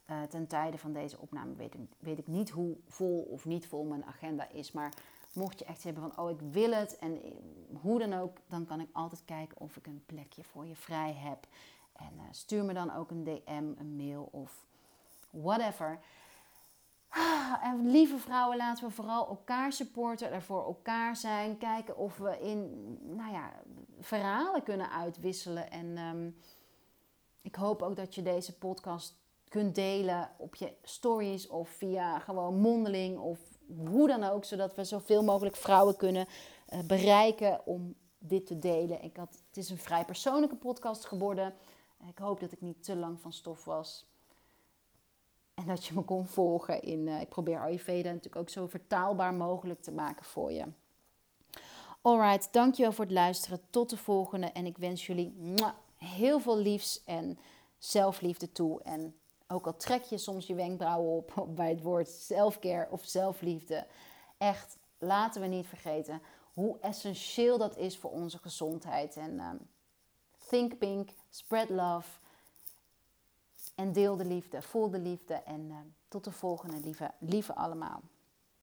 Speaker 1: Uh, ten tijde van deze opname weet ik, weet ik niet hoe vol of niet vol mijn agenda is. Maar mocht je echt hebben van, oh ik wil het en hoe dan ook, dan kan ik altijd kijken of ik een plekje voor je vrij heb. En uh, stuur me dan ook een D M, een mail of whatever. En lieve vrouwen, laten we vooral elkaar supporten, er voor elkaar zijn. Kijken of we in, nou ja, verhalen kunnen uitwisselen. En um, ik hoop ook dat je deze podcast kunt delen op je stories of via gewoon mondeling of hoe dan ook. Zodat we zoveel mogelijk vrouwen kunnen uh, bereiken om dit te delen. Ik had, het is een vrij persoonlijke podcast geworden. Ik hoop dat ik niet te lang van stof was. En dat je me kon volgen in... Uh, ik probeer Ayurveda natuurlijk ook zo vertaalbaar mogelijk te maken voor je. Alright, dankjewel voor het luisteren. Tot de volgende. En ik wens jullie mwah, heel veel liefs en zelfliefde toe. En ook al trek je soms je wenkbrauwen op, op bij het woord selfcare of zelfliefde. Echt, laten we niet vergeten hoe essentieel dat is voor onze gezondheid. En um, think pink, spread love. En deel de liefde, voel de liefde. En uh, tot de volgende, lieve, lieve allemaal.